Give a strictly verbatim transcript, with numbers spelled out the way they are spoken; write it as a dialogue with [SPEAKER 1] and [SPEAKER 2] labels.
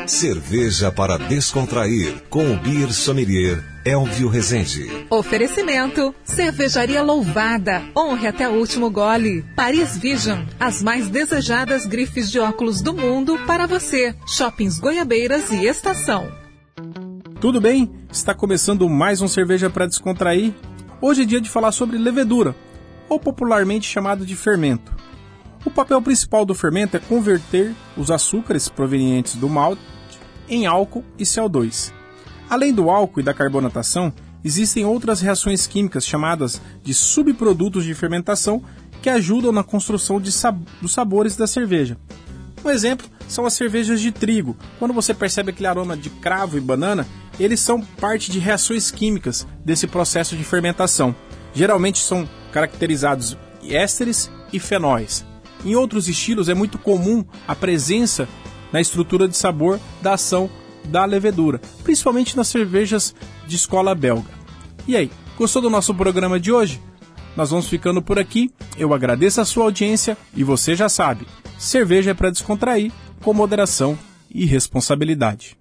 [SPEAKER 1] Cerveja para descontrair, com o Beer Sommelier Elvio Rezende.
[SPEAKER 2] Oferecimento: Cervejaria Louvada. Honre até o último gole. Paris Vision, as mais desejadas grifes de óculos do mundo para você. Shoppings Goiabeiras e Estação.
[SPEAKER 3] Tudo bem? Está começando mais um Cerveja para Descontrair. Hoje é dia de falar sobre levedura, ou popularmente chamado de fermento. O papel principal do fermento é converter os açúcares provenientes do malte em álcool e C O dois. Além do álcool e da carbonatação, existem outras reações químicas chamadas de subprodutos de fermentação que ajudam na construção de sab- dos sabores da cerveja. Um exemplo são as cervejas de trigo. Quando você percebe aquele aroma de cravo e banana, eles são parte de reações químicas desse processo de fermentação. Geralmente são caracterizados ésteres e fenóis. Em outros estilos é muito comum a presença na estrutura de sabor da ação da levedura, principalmente nas cervejas de escola belga. E aí, gostou do nosso programa de hoje? Nós vamos ficando por aqui, eu agradeço a sua audiência e você já sabe, cerveja é para descontrair, com moderação e responsabilidade.